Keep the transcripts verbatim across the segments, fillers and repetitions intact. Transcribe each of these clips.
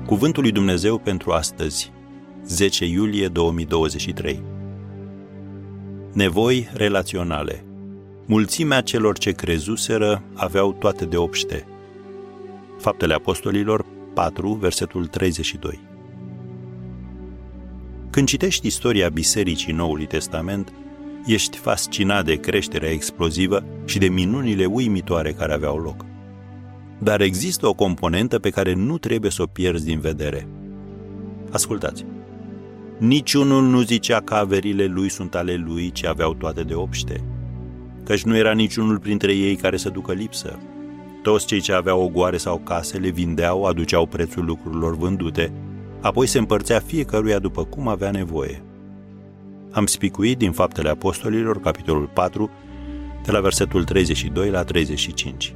Cuvântul lui Dumnezeu pentru astăzi, zece iulie două mii douăzeci și trei. Nevoi relaționale. Mulțimea celor ce crezuseră aveau toate de obște. Faptele Apostolilor patru, versetul treizeci și doi. Când citești istoria Bisericii Noului Testament, ești fascinat de creșterea explozivă și de minunile uimitoare care aveau loc. Dar există o componentă pe care nu trebuie să o pierzi din vedere. Ascultați! Niciunul nu zicea că averile lui sunt ale lui, ci aveau toate de obște. Căci nu era niciunul printre ei care să ducă lipsă. Toți cei ce aveau ogoare sau case le vindeau, aduceau prețul lucrurilor vândute, apoi se împărțea fiecăruia după cum avea nevoie. Am spicuit din Faptele Apostolilor, capitolul patru, de la versetul treizeci și doi la treizeci și cinci.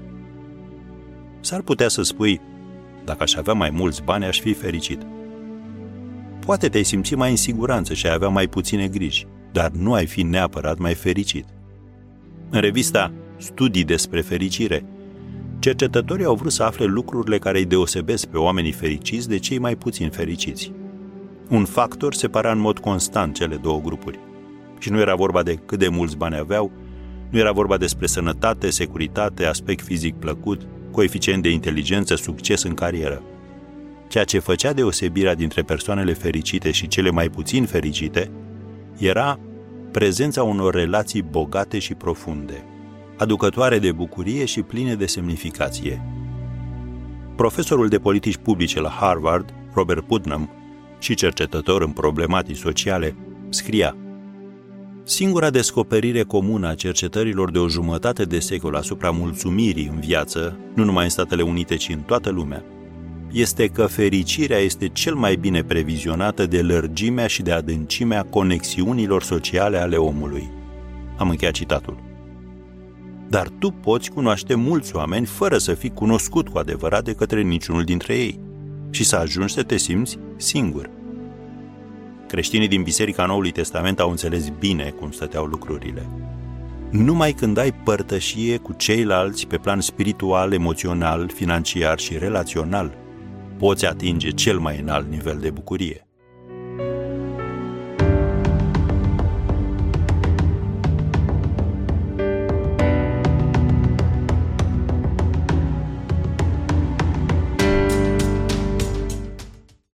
S-ar putea să spui, dacă aș avea mai mulți bani, aș fi fericit. Poate te-ai simți mai în siguranță și ai avea mai puține griji, dar nu ai fi neapărat mai fericit. În revista Studii despre fericire, cercetătorii au vrut să afle lucrurile care îi deosebesc pe oamenii fericiți de cei mai puțin fericiți. Un factor separa în mod constant cele două grupuri. Și nu era vorba de cât de mulți bani aveau, nu era vorba despre sănătate, securitate, aspect fizic plăcut, coeficient de inteligență, succes în carieră. Ceea ce făcea deosebirea dintre persoanele fericite și cele mai puțin fericite era prezența unor relații bogate și profunde, aducătoare de bucurie și pline de semnificație. Profesorul de politici publice la Harvard, Robert Putnam, și cercetător în problematici sociale, scria: singura descoperire comună a cercetărilor de o jumătate de secol asupra mulțumirii în viață, nu numai în Statele Unite, ci în toată lumea, este că fericirea este cel mai bine previzionată de lărgimea și de adâncimea conexiunilor sociale ale omului. Am încheiat citatul. Dar tu poți cunoaște mulți oameni fără să fii cunoscut cu adevărat de către niciunul dintre ei și să ajungi să te simți singur. Creștinii din Biserica Noului Testament au înțeles bine cum stăteau lucrurile. Numai când ai părtășie cu ceilalți pe plan spiritual, emoțional, financiar și relațional, poți atinge cel mai înalt nivel de bucurie.